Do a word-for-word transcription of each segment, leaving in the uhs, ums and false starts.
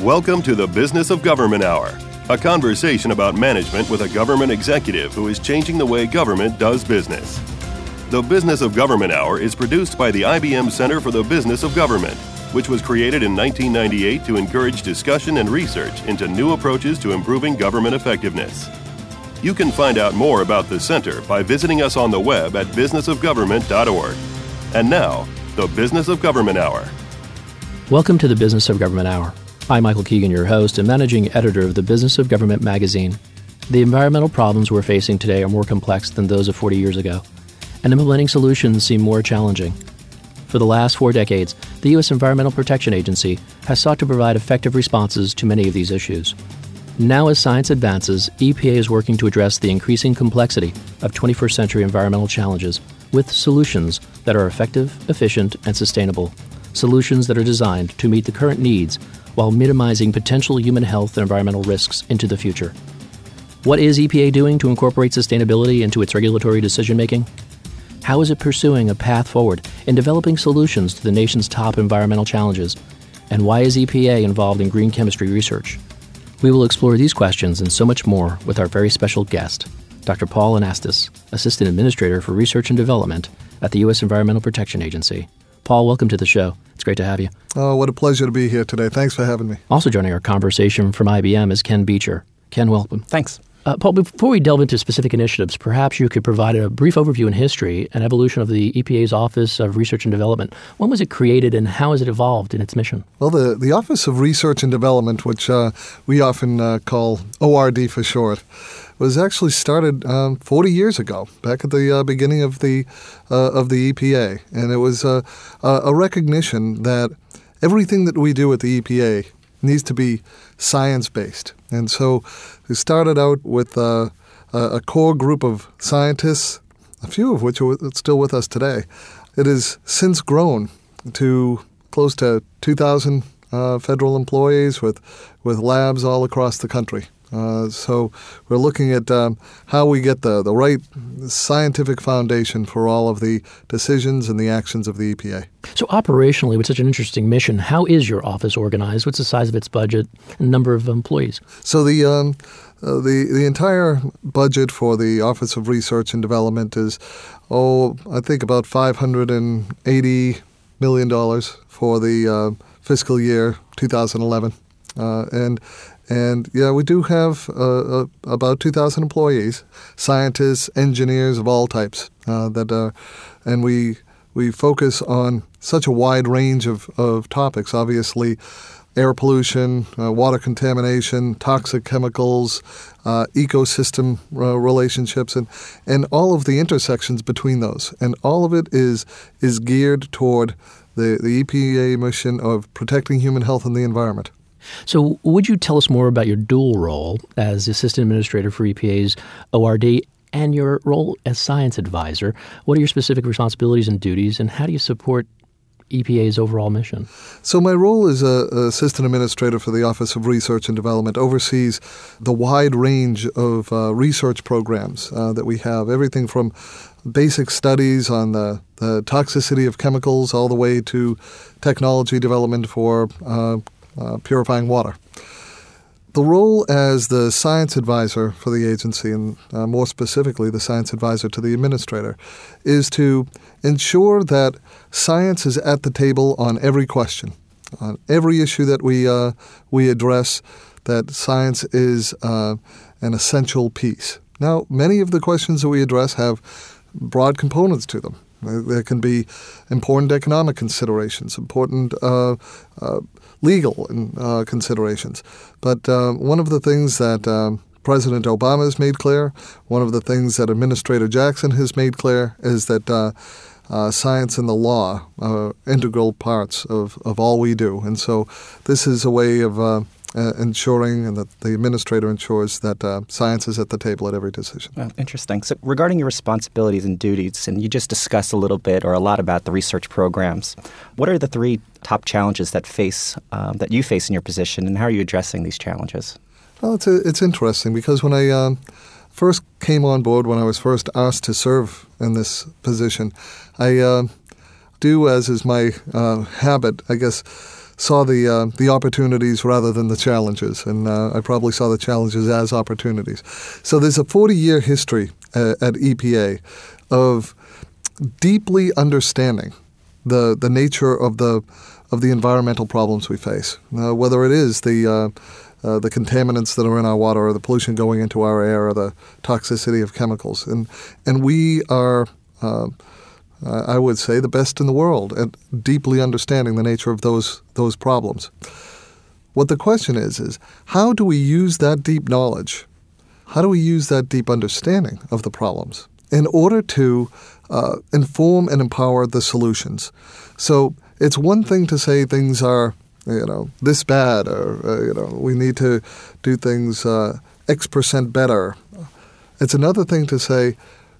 Welcome to the Business of Government Hour, a conversation about management with a government executive who is changing the way government does business. The Business of Government Hour is produced by the I B M Center for the Business of Government, which was created in nineteen ninety-eight to encourage discussion and research into new approaches to improving government effectiveness. You can find out more about the center by visiting us on the web at business of government dot org. And now, the Business of Government Hour. Welcome to the Business of Government Hour. I'm Michael Keegan, your host and managing editor of the Business of Government magazine. The environmental problems we're facing today are more complex than those of forty years ago, and implementing solutions seem more challenging. For the last four decades, the U S Environmental Protection Agency has sought to provide effective responses to many of these issues. Now, as science advances, E P A is working to address the increasing complexity of twenty-first century environmental challenges with solutions that are effective, efficient, and sustainable. Solutions that are designed to meet the current needs while minimizing potential human health and environmental risks into the future. What is E P A doing to incorporate sustainability into its regulatory decision-making? How is it pursuing a path forward in developing solutions to the nation's top environmental challenges? And why is E P A involved in green chemistry research? We will explore these questions and so much more with our very special guest, Doctor Paul Anastas, Assistant Administrator for Research and Development at the U S Environmental Protection Agency. Paul, welcome to the show. It's great to have you. Oh, what a pleasure to be here today. Thanks for having me. Also joining our conversation from I B M is Ken Beecher. Ken, welcome. Thanks. Uh, Paul, before we delve into specific initiatives, perhaps you could provide a brief overview in history and evolution of the E P A's Office of Research and Development. When was it created and how has it evolved in its mission? Well, the, the Office of Research and Development, which uh, we often uh, call O R D for short, was actually started um, forty years ago, back at the uh, beginning of the uh, of the E P A. And it was uh, a recognition that everything that we do at the E P A needs to be science-based. And so we started out with uh, a core group of scientists, a few of which are still with us today. It has since grown to close to two thousand uh, federal employees with, with labs all across the country. Uh, so we're looking at um, how we get the, the right scientific foundation for all of the decisions and the actions of the E P A. So operationally, with such an interesting mission, how is your office organized? What's the size of its budget and number of employees? So the um, uh, the the entire budget for the Office of Research and Development is, oh, I think about five hundred eighty million dollars for the uh, fiscal year two thousand eleven. Uh, and And, yeah, we do have uh, uh, about two thousand employees, scientists, engineers of all types, uh, that, uh, and we we focus on such a wide range of, of topics, obviously air pollution, uh, water contamination, toxic chemicals, uh, ecosystem uh, relationships, and, and all of the intersections between those. And all of it is is geared toward the, the E P A mission of protecting human health and the environment. So would you tell us more about your dual role as Assistant Administrator for E P A's O R D and your role as Science Advisor? What are your specific responsibilities and duties, and how do you support E P A's overall mission? So my role as a, a Assistant Administrator for the Office of Research and Development oversees the wide range of uh, research programs uh, that we have, everything from basic studies on the, the toxicity of chemicals all the way to technology development for uh, Uh, purifying water. The role as the science advisor for the agency, and uh, more specifically the science advisor to the administrator, is to ensure that science is at the table on every question, on every issue that we uh, we address, that science is uh, an essential piece. Now, many of the questions that we address have broad components to them. There can be important economic considerations, important uh, uh, legal uh, considerations. But uh, one of the things that um, President Obama has made clear, one of the things that Administrator Jackson has made clear, is that uh, uh, science and the law are integral parts of, of all we do. And so this is a way of uh, Uh, ensuring and that the administrator ensures that uh, science is at the table at every decision. Oh, interesting. So regarding your responsibilities and duties, and you just discussed a little bit or a lot about the research programs, what are the three top challenges that face um, that you face in your position, and how are you addressing these challenges? Well, it's, a, it's interesting because when I um, first came on board, when I was first asked to serve in this position, I uh, do, as is my uh, habit, I guess, saw the uh, the opportunities rather than the challenges, and uh, I probably saw the challenges as opportunities. So there's a forty-year history uh, at E P A of deeply understanding the the nature of the of the environmental problems we face, uh, whether it is the uh, uh, the contaminants that are in our water, or the pollution going into our air, or the toxicity of chemicals, and and we are. Uh, I would say the best in the world at deeply understanding the nature of those those problems. What the question is, is how do we use that deep knowledge, how do we use that deep understanding of the problems in order to uh, inform and empower the solutions? So it's one thing to say things are, you know, this bad, or, uh, you know, we need to do things uh, X percent better. It's another thing to say,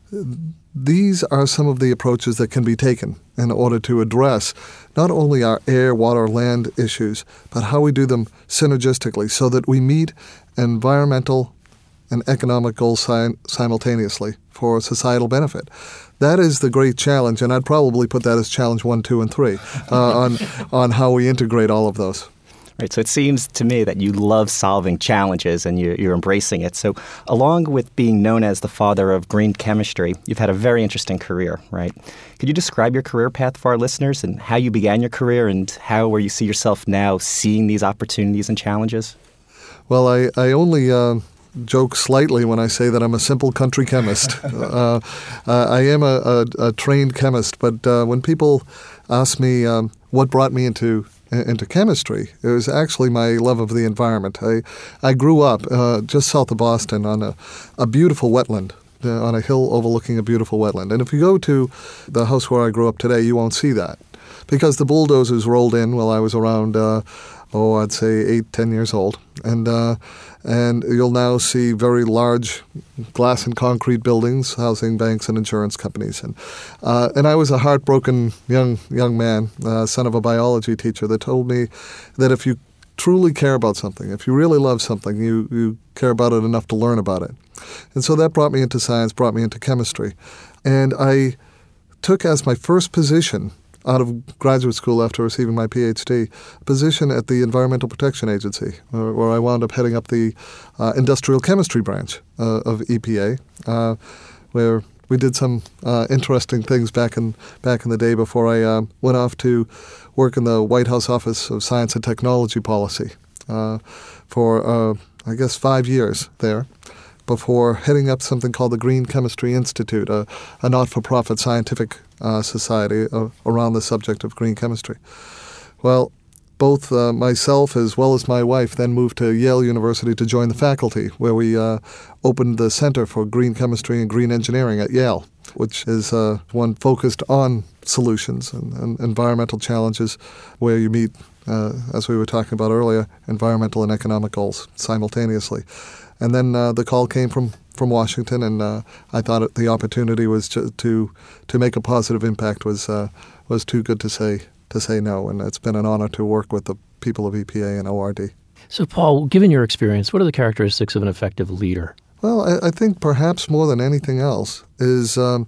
these are some of the approaches that can be taken in order to address not only our air, water, land issues, but how we do them synergistically so that we meet environmental and economic goals si- simultaneously for societal benefit. That is the great challenge, and I'd probably put that as challenge one, two, and three uh, on on how we integrate all of those. Right, so it seems to me that you love solving challenges and you, you're embracing it. So along with being known as the father of green chemistry, you've had a very interesting career, right? Could you describe your career path for our listeners and how you began your career and how where you see yourself now seeing these opportunities and challenges? Well, I, I only uh, joke slightly when I say that I'm a simple country chemist. uh, uh, I am a, a, a trained chemist, but uh, when people ask me um, what brought me into into chemistry, it was actually my love of the environment. I I grew up uh, just south of Boston on a, a beautiful wetland, uh, on a hill overlooking a beautiful wetland. And if you go to the house where I grew up today, you won't see that because the bulldozers rolled in while I was around, uh, oh, I'd say eight, ten years old. And uh, and you'll now see very large glass and concrete buildings housing banks and insurance companies. And uh, and I was a heartbroken young young man, uh, son of a biology teacher, that told me that if you truly care about something, if you really love something, you, you care about it enough to learn about it. And so that brought me into science, brought me into chemistry. And I took as my first position out of graduate school after receiving my P H D, a position at the Environmental Protection Agency, where, where I wound up heading up the uh, industrial chemistry branch uh, of E P A, uh, where we did some uh, interesting things back in back in the day before I uh, went off to work in the White House Office of Science and Technology Policy uh, for, uh, I guess, five years there, before heading up something called the Green Chemistry Institute, a, a not-for-profit scientific uh, society uh, around the subject of green chemistry. Well, both uh, myself as well as my wife then moved to Yale University to join the faculty, where we uh, opened the Center for Green Chemistry and Green Engineering at Yale, which is uh, one focused on solutions and, and environmental challenges, where you meet, uh, as we were talking about earlier, environmental and economic goals simultaneously. And then uh, the call came from, from Washington, and uh, I thought it, the opportunity was to, to to make a positive impact was uh, was too good to say to say no. And it's been an honor to work with the people of E P A and O R D. So, Paul, given your experience, what are the characteristics of an effective leader? Well, I, I think perhaps more than anything else is um,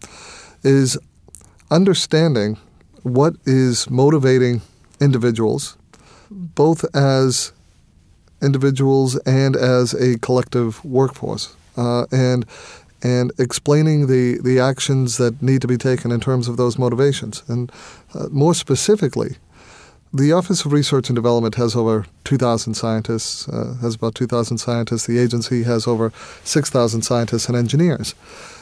is understanding what is motivating individuals, both as individuals and as a collective workforce, uh, and and explaining the, the actions that need to be taken in terms of those motivations. And uh, more specifically, the Office of Research and Development has over two thousand scientists, uh, has about two thousand scientists. The agency has over six thousand scientists and engineers.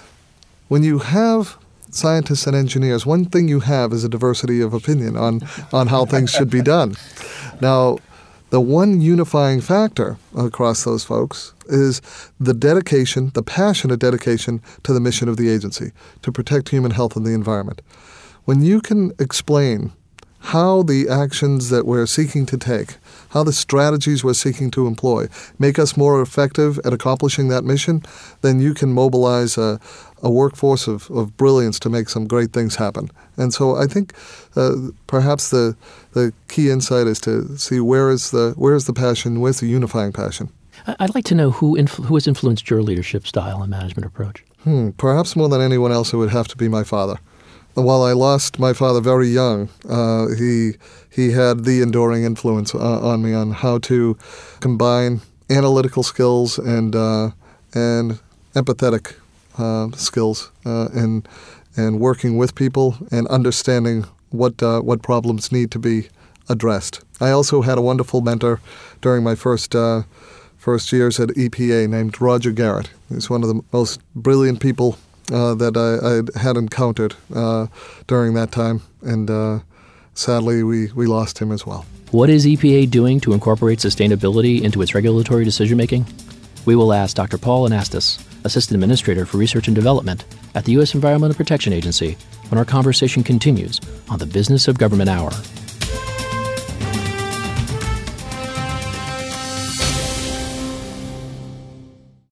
When you have scientists and engineers, one thing you have is a diversity of opinion on, on how things should be done. Now, the one unifying factor across those folks is the dedication, the passionate dedication to the mission of the agency, to protect human health and the environment. When you can explain how the actions that we're seeking to take, how the strategies we're seeking to employ make us more effective at accomplishing that mission, then you can mobilize a, a workforce of, of brilliance to make some great things happen. And so I think uh, perhaps the the key insight is to see where is the where is the passion, where's the unifying passion. I'd like to know who influ- who has influenced your leadership style and management approach. Hmm, perhaps more than anyone else, it would have to be my father. while I lost my father very young, uh, he he had the enduring influence uh, on me on how to combine analytical skills and uh, and empathetic uh, skills uh, and and working with people and understanding what uh, what problems need to be addressed. I also had a wonderful mentor during my first uh, first years at E P A named Roger Garrett. He's one of the most brilliant people Uh, that I, I had encountered uh, during that time, and uh, sadly we, we lost him as well. What is E P A doing to incorporate sustainability into its regulatory decision-making? We will ask Doctor Paul Anastas, Assistant Administrator for Research and Development at the U S Environmental Protection Agency, when our conversation continues on the Business of Government Hour.